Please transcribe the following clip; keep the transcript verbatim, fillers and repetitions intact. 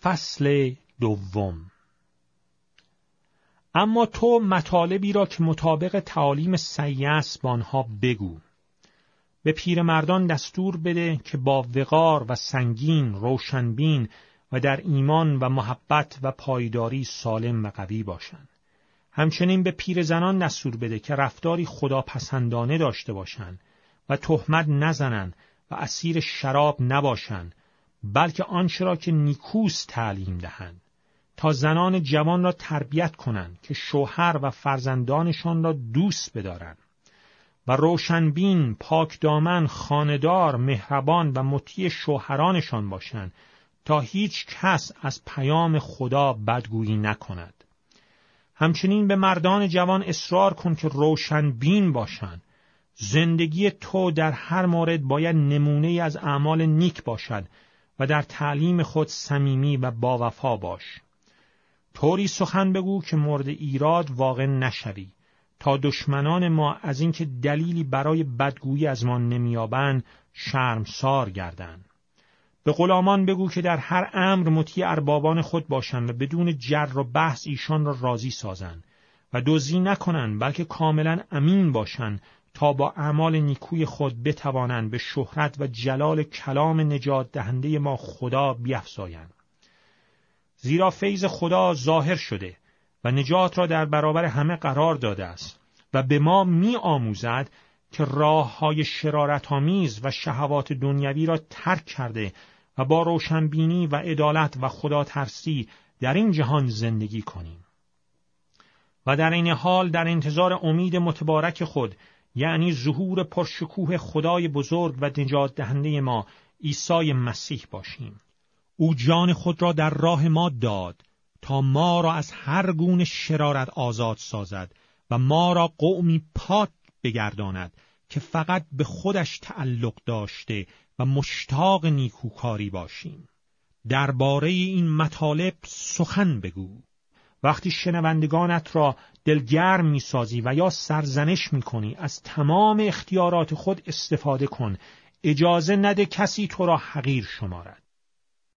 فصل دوم. اما تو مطالبی را که مطابق تعالیم صحیح است با آنها بگو. به پیرمردان دستور بده که با وقار و سنگین، روشنبین و در ایمان و محبت و پایداری سالم و قوی باشند. همچنین به پیرزنان دستور بده که رفتاری خداپسندانه داشته باشند و تهمت نزنند و اسیر شراب نباشند، بلکه آنچه را که نیکوست تعلیم دهند، تا زنان جوان را تربیت کنند که شوهر و فرزندانشان را دوست بدارند و روشنبین، پاکدامن، خانه‌دار، مهربان و مطیع شوهرانشان باشند، تا هیچ کس از پیام خدا بدگویی نکند. همچنین به مردان جوان اصرار کن که روشنبین باشند. زندگی تو در هر مورد باید نمونه از اعمال نیک باشد و در تعلیم خود صمیمی و باوفا باش. طوری سخن بگو که مورد ایراد واقع نشوی، تا دشمنان ما از اینکه دلیلی برای بدگویی از ما نمیابند شرمسار گردند. به غلامان بگو که در هر امر مطیع اربابان خود باشند و بدون جر و بحث ایشان را راضی سازند و دزدی نکنند، بلکه کاملا امین باشند تا با اعمال نیکوی خود بتوانند به شهرت و جلال کلام نجات دهنده ما خدا بیفزایند. زیرا فیض خدا ظاهر شده و نجات را در برابر همه قرار داده است و به ما می آموزد که راه‌های شرارت‌آمیز و شهوات دنیوی را ترک کرده و با روشنبینی و عدالت و خدا ترسی در این جهان زندگی کنیم و در این حال در انتظار امید متبارک خود، یعنی ظهور پرشکوه خدای بزرگ و نجات دهنده ما عیسی مسیح باشیم. او جان خود را در راه ما داد تا ما را از هر گونه شرارت آزاد سازد و ما را قومی پاک بگرداند که فقط به خودش تعلق داشته و مشتاق نیکوکاری باشیم. درباره این مطالب سخن بگو. وقتی شنوندگانت را دلگرم می‌سازی و یا سرزنش می‌کنی، از تمام اختیارات خود استفاده کن. اجازه نده کسی تو را حقیر شمارد.